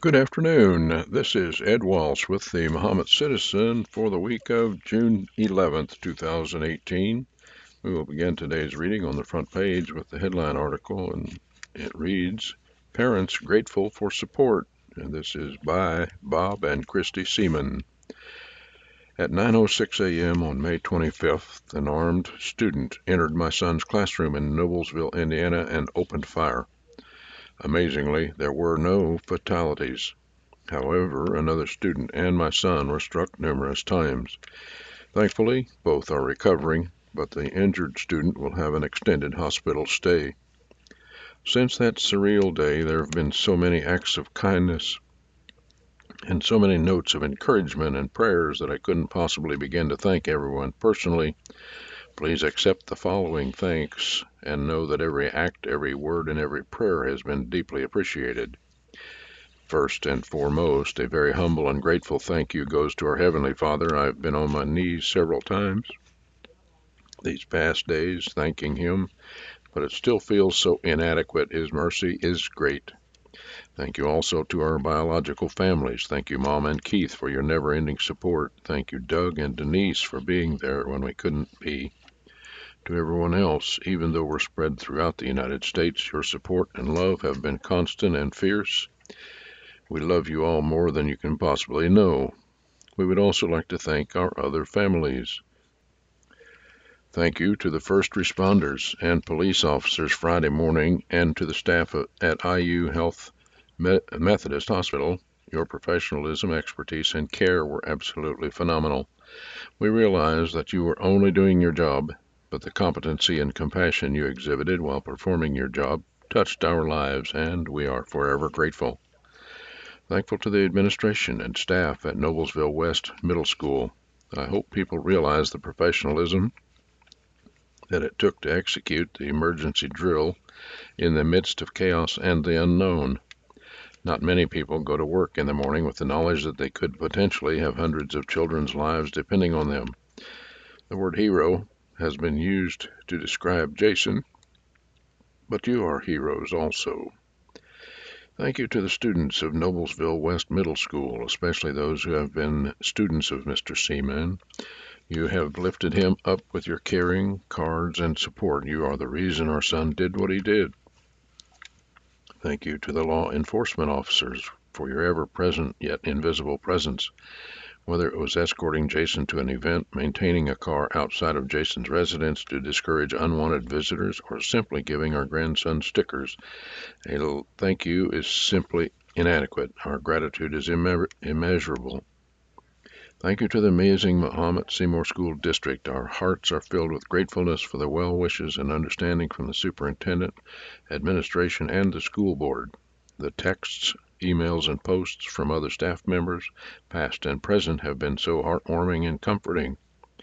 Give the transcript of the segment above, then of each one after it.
Good afternoon. This is Ed Walsh with the Muhammad Citizen for the week of June 11th, 2018. We will begin today's reading on the front page with the headline article, and it reads, Parents Grateful for Support. And this is by Bob and Christy Seaman. At 9:06 a.m. on May 25th, an armed student entered my son's classroom in Noblesville, Indiana, and opened fire. Amazingly, there were no fatalities. However, another student and my son were struck numerous times. Thankfully, both are recovering, but the injured student will have an extended hospital stay. Since that surreal day, there have been so many acts of kindness and so many notes of encouragement and prayers that I couldn't possibly begin to thank everyone personally. Please accept the following thanks and know that every act, every word, and every prayer has been deeply appreciated. First and foremost, a very humble and grateful thank you goes to our Heavenly Father. I've been on my knees several times these past days thanking Him, but it still feels so inadequate. His mercy is great. Thank you also to our biological families. Thank you, Mom and Keith, for your never-ending support. Thank you, Doug and Denise, for being there when we couldn't be. To everyone else, even though we're spread throughout the United States, your support and love have been constant and fierce. We love you all more than you can possibly know. We would also like to thank our other families. Thank you to the first responders and police officers Friday morning and to the staff at IU Health Methodist Hospital. Your professionalism, expertise, and care were absolutely phenomenal. We realize that you were only doing your job, but the competency and compassion you exhibited while performing your job touched our lives, and we are forever grateful. Thankful to the administration and staff at Noblesville West Middle School. I hope people realize the professionalism that it took to execute the emergency drill in the midst of chaos and the unknown. Not many people go to work in the morning with the knowledge that they could potentially have hundreds of children's lives depending on them. The word hero has been used to describe Jason, but you are heroes also. Thank you to the students of Noblesville West Middle School, especially those who have been students of Mr. Seaman. You have lifted him up with your caring, cards, and support. You are the reason our son did what he did. Thank you to the law enforcement officers for your ever-present yet invisible presence. Whether it was escorting Jason to an event, maintaining a car outside of Jason's residence to discourage unwanted visitors, or simply giving our grandson stickers, a thank you is simply inadequate. Our gratitude is immeasurable. Thank you to the amazing Muhammad Seymour School District. Our hearts are filled with gratefulness for the well wishes and understanding from the superintendent, administration, and the school board. The texts, emails, and posts from other staff members, past and present, have been so heartwarming and comforting.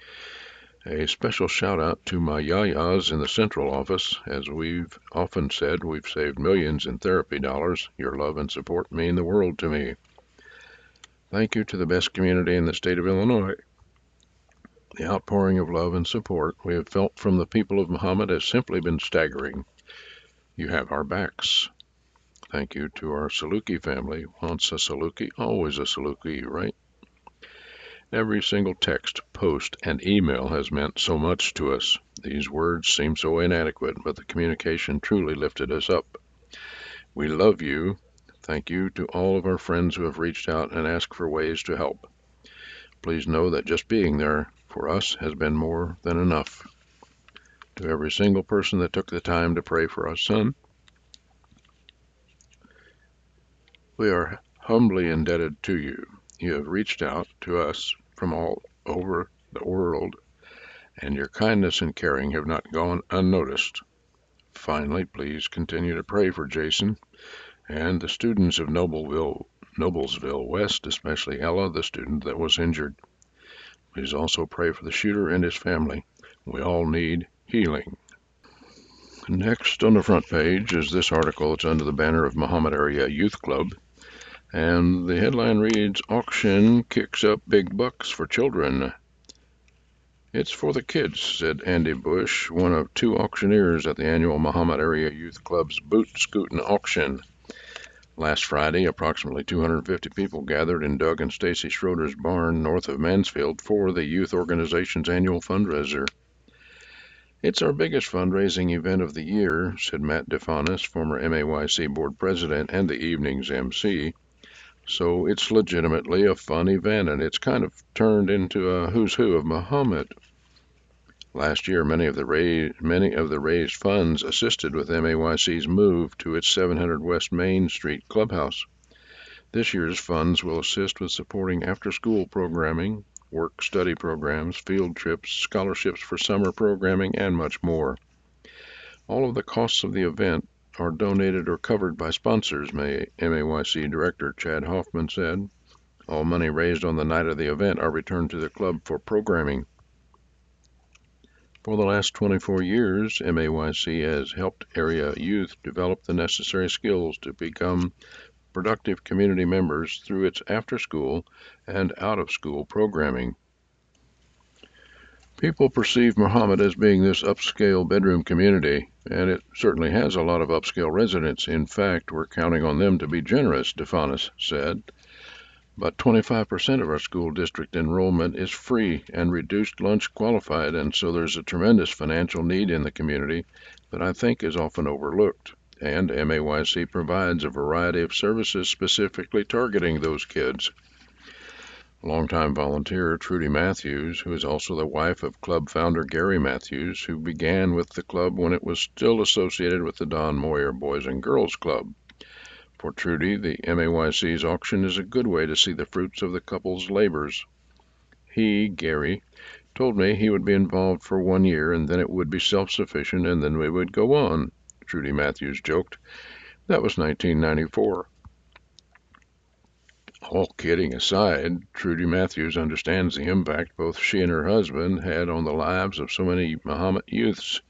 A special shout out to my yayas in the central office. As we've often said, we've saved millions in therapy dollars. Your love and support mean the world to me. Thank you to the best community in the state of Illinois. The outpouring of love and support we have felt from the people of Muhammad has simply been staggering. You have our backs. Thank you to our Saluki family. Once a Saluki, always a Saluki, right? Every single text, post, and email has meant so much to us. These words seem so inadequate, but the communication truly lifted us up. We love you. Thank you to all of our friends who have reached out and asked for ways to help. Please know that just being there for us has been more than enough. To every single person that took the time to pray for our son, we are humbly indebted to you. You have reached out to us from all over the world, and your kindness and caring have not gone unnoticed. Finally, please continue to pray for Jason and the students of Noblesville West, especially Ella, the student that was injured. Please also pray for the shooter and his family. We all need healing. Next on the front page is this article. It's under the banner of Muhammad Area Youth Club. And the headline reads, Auction Kicks Up Big Bucks for Children. It's for the kids, said Andy Bush, one of two auctioneers at the annual Muhammad Area Youth Club's Boot Scootin' Auction. Last Friday, approximately 250 people gathered in Doug and Stacy Schroeder's barn north of Mansfield for the youth organization's annual fundraiser. "It's our biggest fundraising event of the year," said Matt DeFanis, former MAYC board president and the evening's MC. "So it's legitimately a fun event, and it's kind of turned into a who's who of Muhammad." Last year, many of the raised funds assisted with MAYC's move to its 700 West Main Street clubhouse. This year's funds will assist with supporting after-school programming, work-study programs, field trips, scholarships for summer programming, and much more. All of the costs of the event are donated or covered by sponsors, MAYC Director Chad Hoffman said. All money raised on the night of the event are returned to the club for programming. For the last 24 years, MAYC has helped area youth develop the necessary skills to become productive community members through its after-school and out-of-school programming. People perceive Muhammad as being this upscale bedroom community, and it certainly has a lot of upscale residents. In fact, we're counting on them to be generous, DeFanis said. But 25% of our school district enrollment is free and reduced lunch qualified, and so there's a tremendous financial need in the community that I think is often overlooked. And MAYC provides a variety of services specifically targeting those kids. Longtime volunteer Trudy Matthews, who is also the wife of club founder Gary Matthews, who began with the club when it was still associated with the Don Moyer Boys and Girls Club. For Trudy, the MAYC's auction is a good way to see the fruits of the couple's labors. He, Gary, told me he would be involved for 1 year and then it would be self-sufficient and then we would go on, Trudy Matthews joked. That was 1994. All kidding aside, Trudy Matthews understands the impact both she and her husband had on the lives of so many Muhammad youths.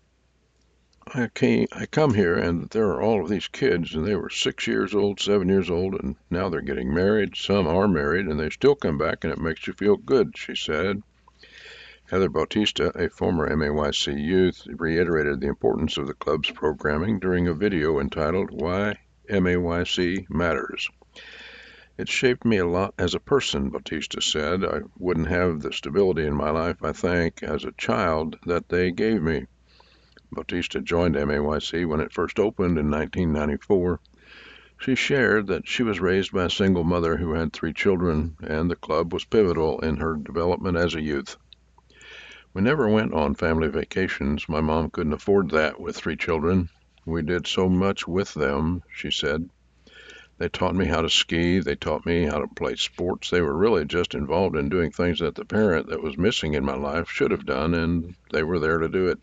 I come here and there are all of these kids and they were 6 years old, 7 years old, and now they're getting married. Some are married and they still come back and it makes you feel good, she said. Heather Bautista, a former MAYC youth, reiterated the importance of the club's programming during a video entitled Why MAYC Matters. "It shaped me a lot as a person," Bautista said. "I wouldn't have the stability in my life, I think, as a child that they gave me." Bautista joined MAYC when it first opened in 1994. She shared that she was raised by a single mother who had 3 children, and the club was pivotal in her development as a youth. "We never went on family vacations. My mom couldn't afford that with 3 children. We did so much with them," she said. "They taught me how to ski. They taught me how to play sports. They were really just involved in doing things that the parent that was missing in my life should have done, and they were there to do it."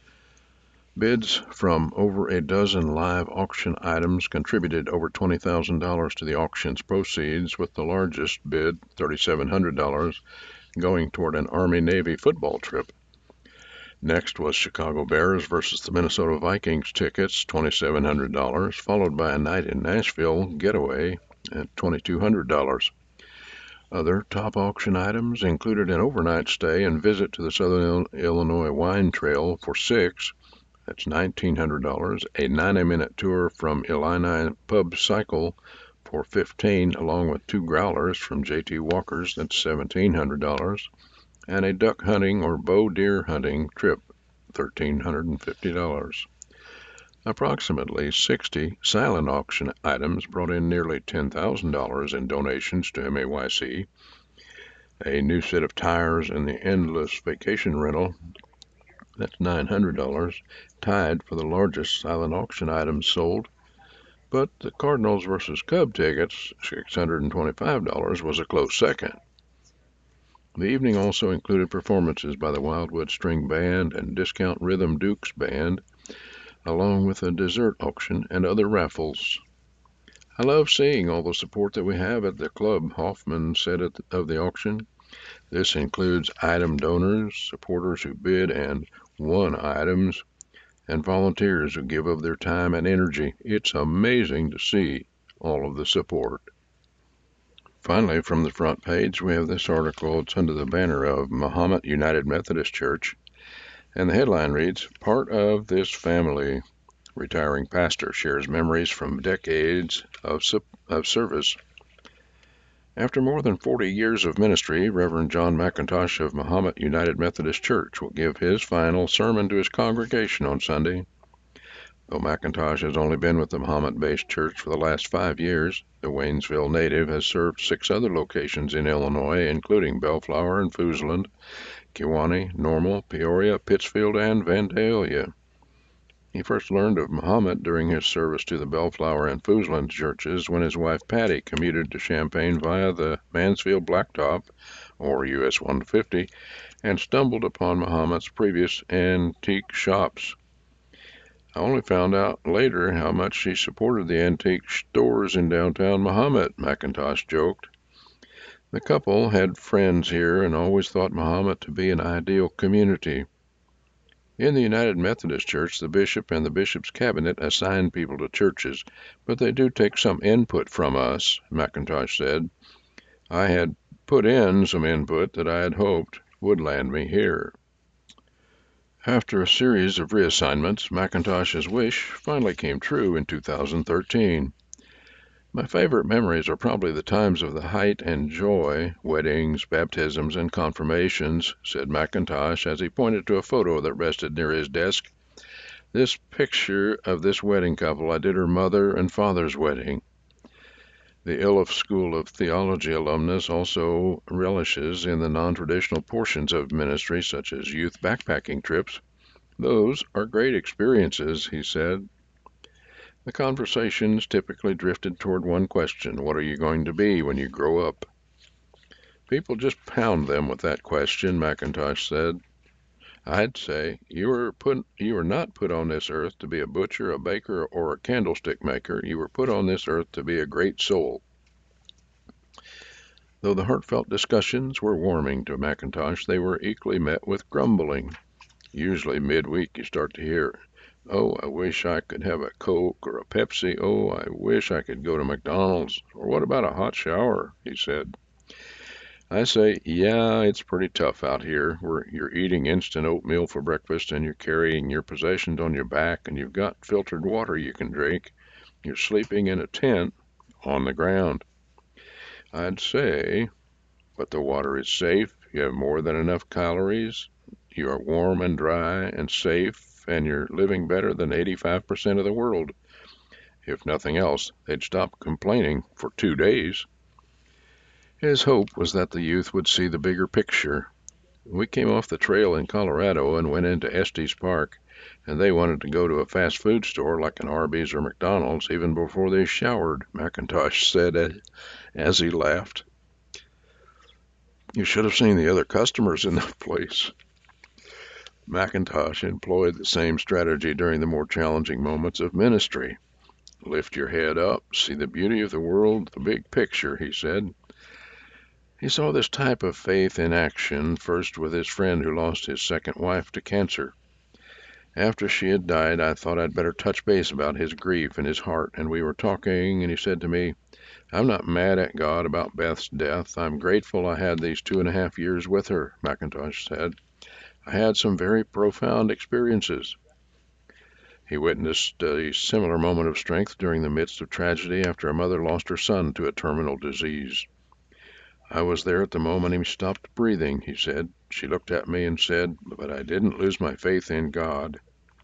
Bids from over a dozen live auction items contributed over $20,000 to the auction's proceeds, with the largest bid, $3,700, going toward an Army-Navy football trip. Next was Chicago Bears versus the Minnesota Vikings tickets, $2,700, followed by a night in Nashville getaway at $2,200. Other top auction items included an overnight stay and visit to the Southern Illinois Wine Trail for $6,000. That's $1,900, a 90-minute tour from Illini Pub Cycle for $15,000, along with 2 growlers from J.T. Walker's, that's $1,700, and a duck hunting or bow deer hunting trip, $1,350. Approximately 60 silent auction items brought in nearly $10,000 in donations to MAYC. A new set of tires and the Endless Vacation Rental, that's $900, tied for the largest silent auction items sold. But the Cardinals versus Cub tickets, $625, was a close second. The evening also included performances by the Wildwood String Band and Discount Rhythm Dukes Band, along with a dessert auction and other raffles. "I love seeing all the support that we have at the club," Hoffman said of the auction. "This includes item donors, supporters who bid and won items, and volunteers who give of their time and energy. It's amazing to see all of the support." Finally, from the front page, we have this article. It's under the banner of Muhammad United Methodist Church, and the headline reads, "Part of This Family." retiring pastor, shares memories from decades of service. After more than 40 years of ministry, Reverend John McIntosh of Mahomet United Methodist Church will give his final sermon to his congregation on Sunday. Though McIntosh has only been with the Mahomet-based church for the last 5 years, the Waynesville native has served 6 other locations in Illinois, including Bellflower and Foosaland, Kewanee, Normal, Peoria, Pittsfield, and Vandalia. He first learned of Mahomet during his service to the Bellflower and Foosaland churches when his wife Patty commuted to Champaign via the Mansfield Blacktop, or US 150, and stumbled upon Mahomet's previous antique shops. I only found out later how much she supported the antique stores in downtown Mahomet, McIntosh joked. The couple had friends here and always thought Mahomet to be an ideal community. In the United Methodist Church, the bishop and the bishop's cabinet assign people to churches, but they do take some input from us, McIntosh said. I had put in some input that I had hoped would land me here. After a series of reassignments, McIntosh's wish finally came true in 2013. My favorite memories are probably the times of the height and joy, weddings, baptisms, and confirmations, said McIntosh as he pointed to a photo that rested near his desk. This picture of this wedding couple, I did her mother and father's wedding. The Iliff School of Theology alumnus also relishes in the non-traditional portions of ministry, such as youth backpacking trips. Those are great experiences, he said. The conversations typically drifted toward one question: what are you going to be when you grow up? People just pound them with that question, McIntosh said. I'd say, you were not put on this earth to be a butcher, a baker, or a candlestick maker. You were put on this earth to be a great soul. Though the heartfelt discussions were warming to McIntosh, they were equally met with grumbling. Usually midweek you start to hear, oh, I wish I could have a Coke or a Pepsi. Oh, I wish I could go to McDonald's. Or what about a hot shower, he said. I say, yeah, it's pretty tough out here, where you're eating instant oatmeal for breakfast and you're carrying your possessions on your back and you've got filtered water you can drink. You're sleeping in a tent on the ground. I'd say, but the water is safe. You have more than enough calories. You are warm and dry and safe, and you're living better than 85% of the world. If nothing else, they'd stop complaining for 2 days. His hope was that the youth would see the bigger picture. We came off the trail in Colorado and went into Estes Park, and they wanted to go to a fast food store like an Arby's or McDonald's even before they showered, McIntosh said as he laughed. You should have seen the other customers in that place. McIntosh employed the same strategy during the more challenging moments of ministry. Lift your head up, see the beauty of the world, the big picture, he said. He saw this type of faith in action first with his friend who lost his second wife to cancer. After she had died, I thought I'd better touch base about his grief and his heart, and we were talking, and he said to me, I'm not mad at God about Beth's death. I'm grateful I had these 2.5 years with her, McIntosh said. I had some very profound experiences. He witnessed a similar moment of strength during the midst of tragedy after a mother lost her son to a terminal disease. I was there at the moment he stopped breathing, he said. She looked at me and said, but I didn't lose my faith in God.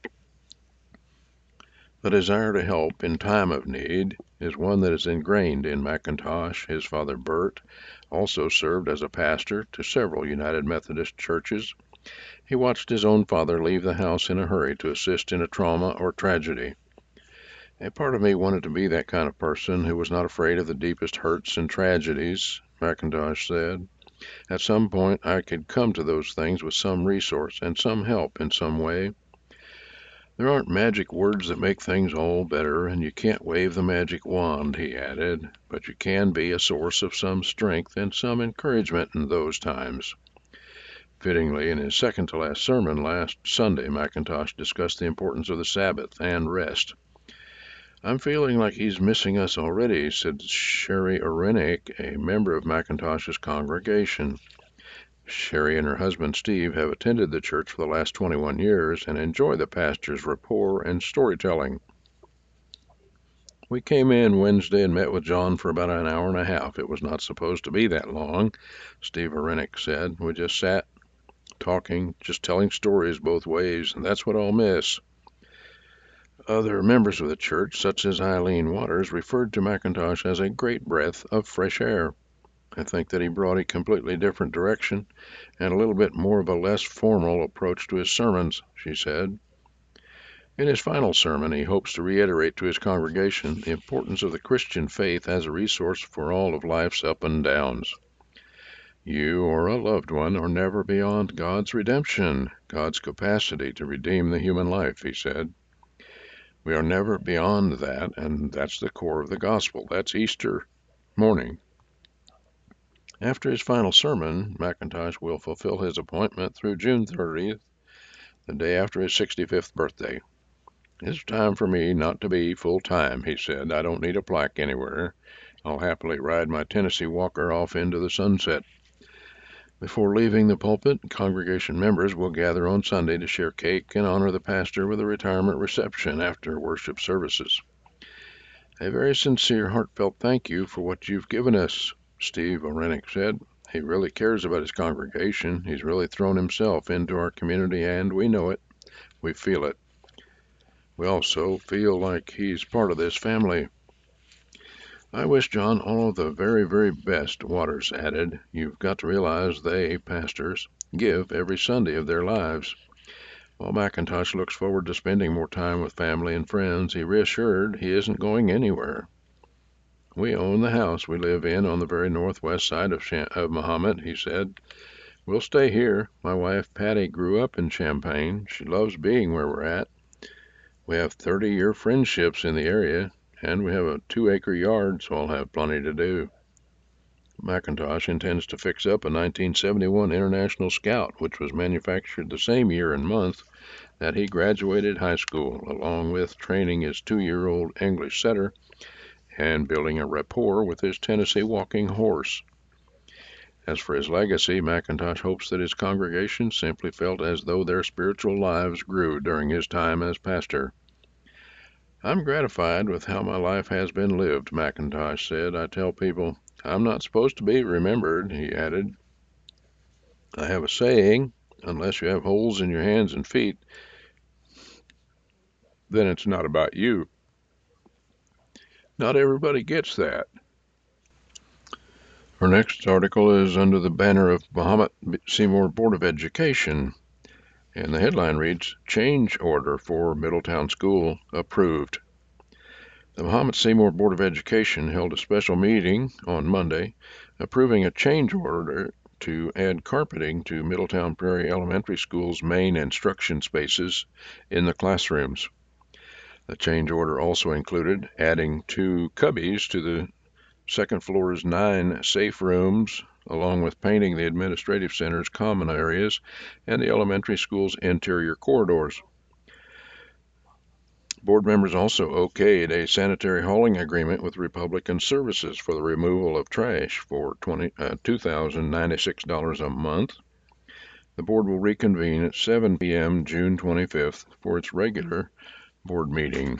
The desire to help in time of need is one that is ingrained in McIntosh. His father, Bert, also served as a pastor to several United Methodist churches. He watched his own father leave the house in a hurry to assist in a trauma or tragedy. A part of me wanted to be that kind of person who was not afraid of the deepest hurts and tragedies, McIntosh said. At some point, I could come to those things with some resource and some help in some way. There aren't magic words that make things all better, and you can't wave the magic wand, he added, but you can be a source of some strength and some encouragement in those times. Fittingly, in his second-to-last sermon last Sunday, McIntosh discussed the importance of the Sabbath and rest. I'm feeling like he's missing us already, said Sherry Orenick, a member of McIntosh's congregation. Sherry and her husband Steve have attended the church for the last 21 years and enjoy the pastor's rapport and storytelling. We came in Wednesday and met with John for about an hour and a half. It was not supposed to be that long, Steve Arenik said. We just sat, talking, just telling stories both ways, and that's what I'll miss. Other members of the church, such as Eileen Waters, referred to McIntosh as a great breath of fresh air. I think that he brought a completely different direction and a little bit more of a less formal approach to his sermons, she said. In his final sermon, he hopes to reiterate to his congregation the importance of the Christian faith as a resource for all of life's up and downs. You or a loved one are never beyond God's redemption, God's capacity to redeem the human life, he said. We are never beyond that, and that's the core of the gospel. That's Easter morning. After his final sermon, McIntosh will fulfill his appointment through June 30th, the day after his 65th birthday. It's time for me not to be full-time, he said. I don't need a plaque anywhere. I'll happily ride my Tennessee Walker off into the sunset. Before leaving the pulpit, congregation members will gather on Sunday to share cake and honor the pastor with a retirement reception after worship services. A very sincere, heartfelt thank you for what you've given us, Steve Arenik said. He really cares about his congregation. He's really thrown himself into our community, and we know it. We feel it. We also feel like he's part of this family. I wish John all of the very, very best, Waters added. You've got to realize they, pastors, give every Sunday of their lives. While McIntosh looks forward to spending more time with family and friends, he reassured he isn't going anywhere. We own the house we live in on the very northwest side of Mahomet, he said. We'll stay here. My wife Patty grew up in Champaign. She loves being where we're at. We have 30-year friendships in the area, and we have a 2-acre yard, so I'll have plenty to do. McIntosh intends to fix up a 1971 International Scout, which was manufactured the same year and month that he graduated high school, along with training his 2-year-old English setter and building a rapport with his Tennessee walking horse. As for his legacy, McIntosh hopes that his congregation simply felt as though their spiritual lives grew during his time as pastor. I'm gratified with how my life has been lived, McIntosh said. I tell people, I'm not supposed to be remembered, he added. I have a saying, unless you have holes in your hands and feet, then it's not about you. Not everybody gets that. Our next article is under the banner of Mahomet Seymour Board of Education, and the headline reads, Change Order for Middletown School Approved. The Mahomet Seymour Board of Education held a special meeting on Monday approving a change order to add carpeting to Middletown Prairie Elementary School's main instruction spaces in the classrooms. The change order also included adding 2 cubbies to the second floor's 9 safe rooms, along with painting the administrative center's common areas and the elementary school's interior corridors. Board members also okayed a sanitary hauling agreement with Republican Services for the removal of trash for $2,096 a month. The board will reconvene at 7 p.m. June 25th for its regular board meeting.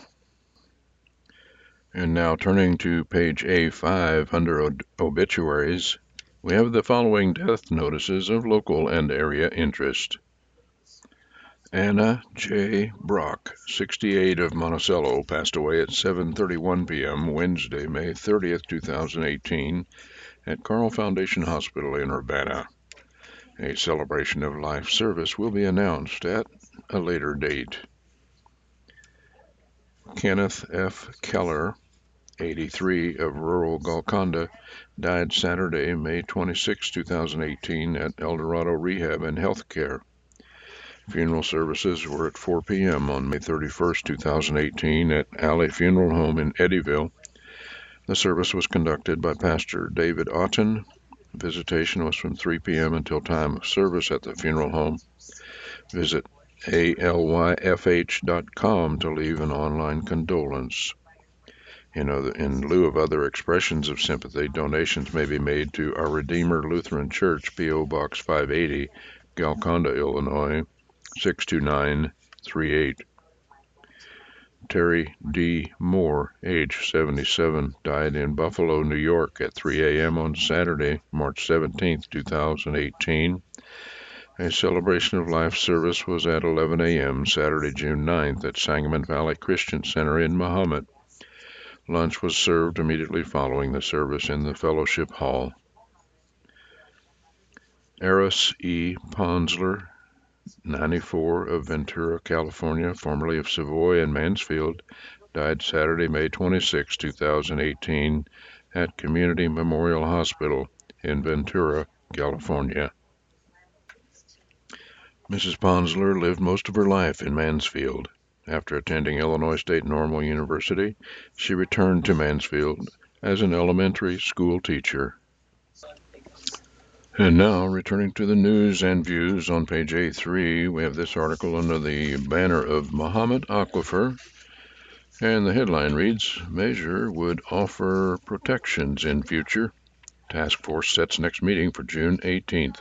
And now turning to page A5 under obituaries, we have the following death notices of local and area interest. Anna J. Brock, 68, of Monticello, passed away at 7:31 p.m. Wednesday, May 30th, 2018, at Carl Foundation Hospital in Urbana. A celebration of life service will be announced at a later date. Kenneth F. Keller, 83, of rural Golconda, died Saturday, May 26, 2018, at Eldorado Rehab and Healthcare. Funeral services were at 4 p.m. on May 31, 2018, at Alley Funeral Home in Eddyville. The service was conducted by Pastor David Otten. Visitation was from 3 p.m. until time of service at the funeral home. Visit alyfh.com to leave an online condolence. In lieu of other expressions of sympathy, donations may be made to Our Redeemer Lutheran Church, P.O. Box 580, Golconda, Illinois 62938. Terry D. Moore, age 77, died in Buffalo, New York at 3 a.m. on Saturday, March 17, 2018. A celebration of life service was at 11 a.m. Saturday, June 9th at Sangamon Valley Christian Center in Mahomet. Lunch was served immediately following the service in the fellowship hall. Eris E. Ponsler, 94, of Ventura, California, formerly of Savoy and Mansfield, died Saturday, May 26, 2018, at Community Memorial Hospital in Ventura, California. Mrs. Ponsler lived most of her life in Mansfield. After attending Illinois State Normal University, she returned to Mansfield as an elementary school teacher. And now, returning to the news and views on page A3, we have this article under the banner of Mahomet Aquifer, and the headline reads, Measure would offer protections in future. Task force sets next meeting for June 18th.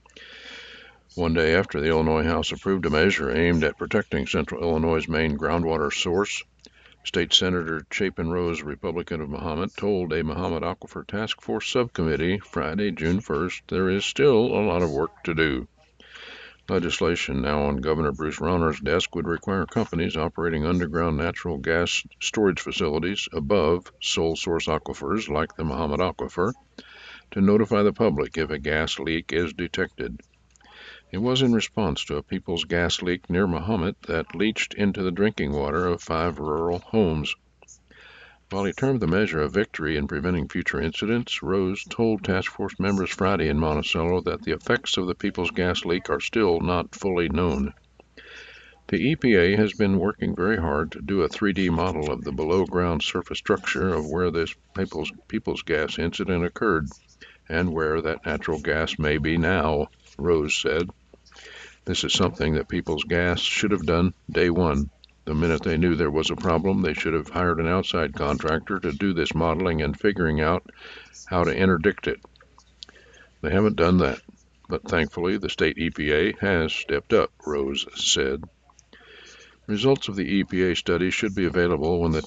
One day after the Illinois House approved a measure aimed at protecting Central Illinois' main groundwater source, State Senator Chapin Rose, Republican of Mahomet, told a Mahomet Aquifer Task Force subcommittee Friday, June 1st, there is still a lot of work to do. Legislation now on Governor Bruce Rauner's desk would require companies operating underground natural gas storage facilities above sole source aquifers like the Mahomet Aquifer to notify the public if a gas leak is detected. It was in response to a Peoples gas leak near Mahomet that leached into the drinking water of 5 rural homes. While he termed the measure a victory in preventing future incidents, Rose told task force members Friday in Monticello that the effects of the Peoples gas leak are still not fully known. The EPA has been working very hard to do a 3D model of the below-ground surface structure of where this Peoples gas incident occurred and where that natural gas may be now, Rose said. This is something that Peoples Gas should have done day one. The minute they knew there was a problem, they should have hired an outside contractor to do this modeling and figuring out how to interdict it. They haven't done that, but thankfully the state EPA has stepped up, Rose said. Results of the EPA study should be available when the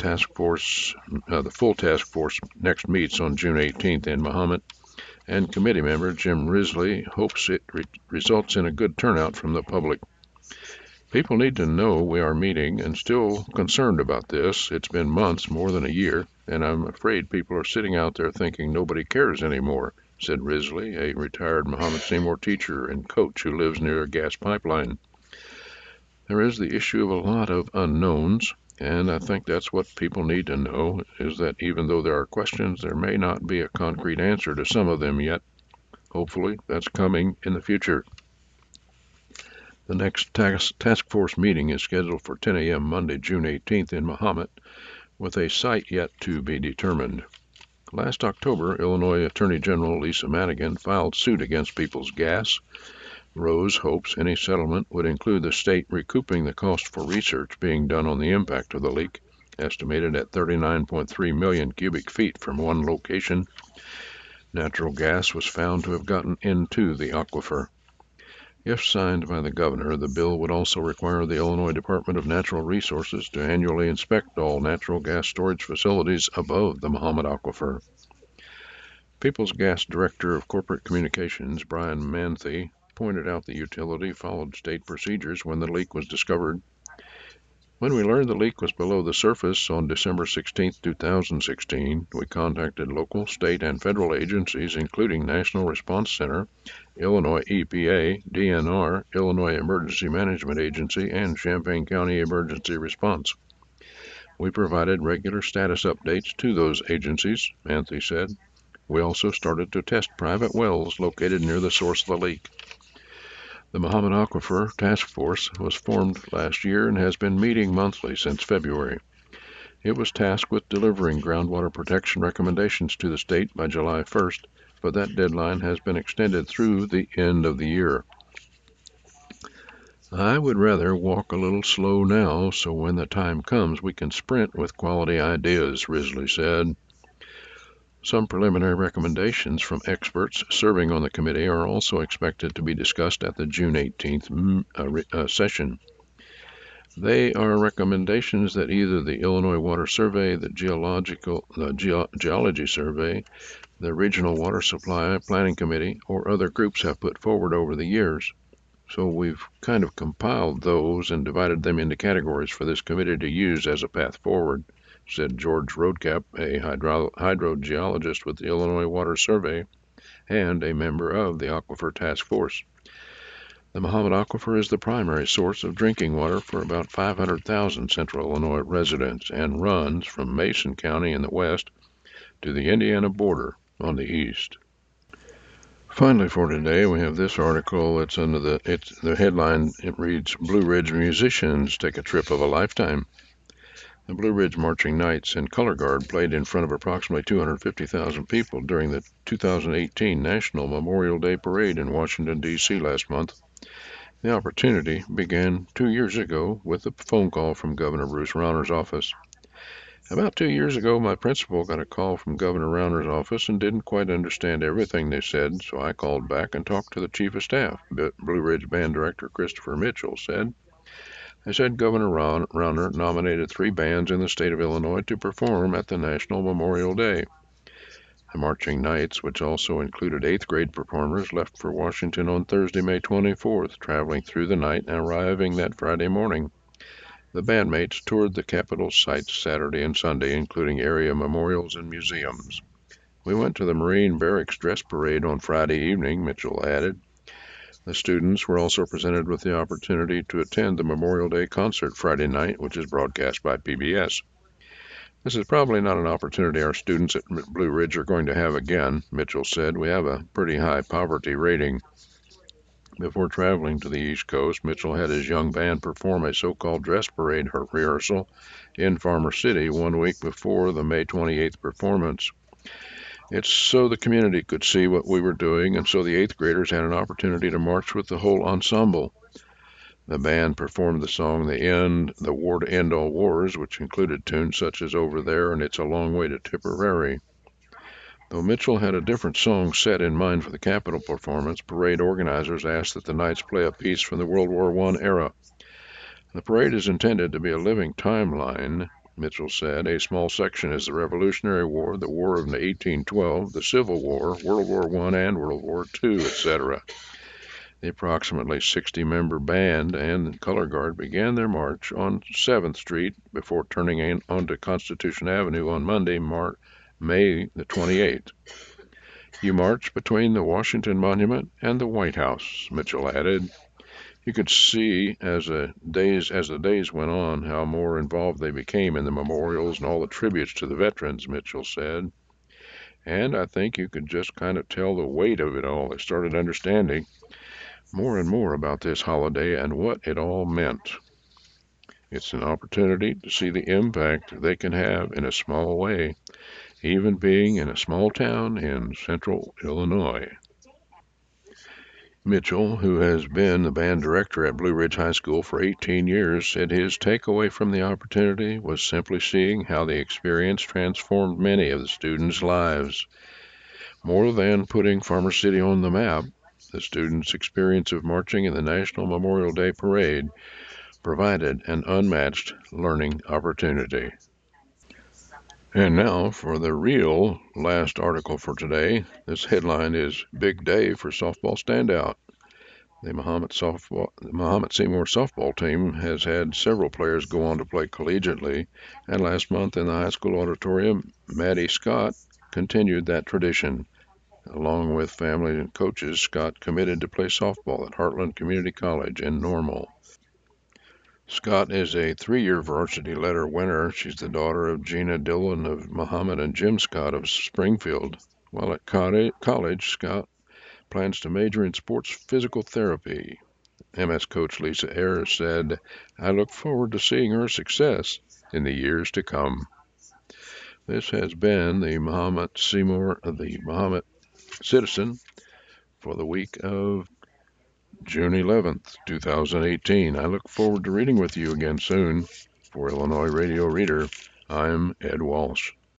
full task force next meets on June 18th in Mahomet, and committee member Jim Risley hopes it results in a good turnout from the public. People need to know we are meeting and still concerned about this. It's been months, more than a year, and I'm afraid people are sitting out there thinking nobody cares anymore, said Risley, a retired Mahomet Seymour teacher and coach who lives near a gas pipeline. There is the issue of a lot of unknowns, and I think that's what people need to know, is that even though there are questions, there may not be a concrete answer to some of them yet. Hopefully, that's coming in the future. The next task force meeting is scheduled for 10 a.m. Monday, June 18th in Mahomet, with a site yet to be determined. Last October, Illinois Attorney General Lisa Madigan filed suit against Peoples Gas. Rose hopes any settlement would include the state recouping the cost for research being done on the impact of the leak, estimated at 39.3 million cubic feet from one location. Natural gas was found to have gotten into the aquifer. If signed by the governor, the bill would also require the Illinois Department of Natural Resources to annually inspect all natural gas storage facilities above the Mahomet Aquifer. Peoples Gas Director of Corporate Communications, Brian Manthe, pointed out the utility followed state procedures when the leak was discovered. When we learned the leak was below the surface on December 16, 2016, we contacted local, state, and federal agencies, including National Response Center, Illinois EPA, DNR, Illinois Emergency Management Agency, and Champaign County Emergency Response. We provided regular status updates to those agencies, Manthe said. We also started to test private wells located near the source of the leak. The Mahomet Aquifer Task Force was formed last year and has been meeting monthly since February. It was tasked with delivering groundwater protection recommendations to the state by July 1st, but that deadline has been extended through the end of the year. I would rather walk a little slow now so when the time comes we can sprint with quality ideas, Risley said. Some preliminary recommendations from experts serving on the committee are also expected to be discussed at the June 18th session. They are recommendations that either the Illinois Water Survey, the Geology Survey, the Regional Water Supply Planning Committee, or other groups have put forward over the years. So we've kind of compiled those and divided them into categories for this committee to use as a path forward, said George Roadcap, a hydrogeologist with the Illinois Water Survey and a member of the Aquifer Task Force. The Mahomet Aquifer is the primary source of drinking water for about 500,000 central Illinois residents and runs from Mason County in the west to the Indiana border on the east. Finally, for today, we have this article. It's the headline. It reads, Blue Ridge musicians take a trip of a lifetime. The Blue Ridge Marching Knights and Color Guard played in front of approximately 250,000 people during the 2018 National Memorial Day Parade in Washington, D.C. last month. The opportunity began 2 years ago with a phone call from Governor Bruce Rauner's office. About 2 years ago, my principal got a call from Governor Rauner's office and didn't quite understand everything they said, so I called back and talked to the Chief of Staff, Blue Ridge Band Director Christopher Mitchell said. They said Governor Rauner nominated 3 bands in the state of Illinois to perform at the National Memorial Day. The Marching Knights, which also included 8th grade performers, left for Washington on Thursday, May 24th, traveling through the night and arriving that Friday morning. The bandmates toured the Capitol sites Saturday and Sunday, including area memorials and museums. We went to the Marine Barracks dress parade on Friday evening, Mitchell added. The students were also presented with the opportunity to attend the Memorial Day concert Friday night, which is broadcast by PBS. This is probably not an opportunity our students at Blue Ridge are going to have again, Mitchell said. We have a pretty high poverty rating. Before traveling to the East Coast, Mitchell had his young band perform a so-called dress parade rehearsal in Farmer City 1 week before the May 28th performance. It's so the community could see what we were doing, and so the 8th graders had an opportunity to march with the whole ensemble. The band performed the song The War to End All Wars, which included tunes such as Over There and It's a Long Way to Tipperary. Though Mitchell had a different song set in mind for the Capitol performance, parade organizers asked that the Knights play a piece from the World War I era. The parade is intended to be a living timeline, Mitchell said. A small section is the Revolutionary War, the War of 1812, the Civil War, World War I and World War II, etc. The approximately 60-member band and color guard began their march on 7th Street before turning onto Constitution Avenue on Monday, May the 28th. You march between the Washington Monument and the White House, Mitchell added. You could see as the days went on how more involved they became in the memorials and all the tributes to the veterans, Mitchell said. And I think you could just kind of tell the weight of it all. They started understanding more and more about this holiday and what it all meant. It's an opportunity to see the impact they can have in a small way, even being in a small town in central Illinois. Mitchell, who has been the band director at Blue Ridge High School for 18 years, said his takeaway from the opportunity was simply seeing how the experience transformed many of the students' lives. More than putting Farmer City on the map, the students' experience of marching in the National Memorial Day Parade provided an unmatched learning opportunity. And now for the real last article for today. This headline is Big Day for Softball Standout. The Mahomet Seymour softball team has had several players go on to play collegiately, and last month in the high school auditorium, Maddie Scott continued that tradition. Along with family and coaches, Scott committed to play softball at Heartland Community College in Normal. Scott is a 3-year varsity letter winner. She's the daughter of Gina Dillon of Mahomet and Jim Scott of Springfield. While at college, Scott plans to major in sports physical therapy. MS coach Lisa Ayers said, I look forward to seeing her success in the years to come. This has been the Mahomet Citizen for the week of June 11th, 2018. I look forward to reading with you again soon. For Illinois Radio Reader, I'm Ed Walsh.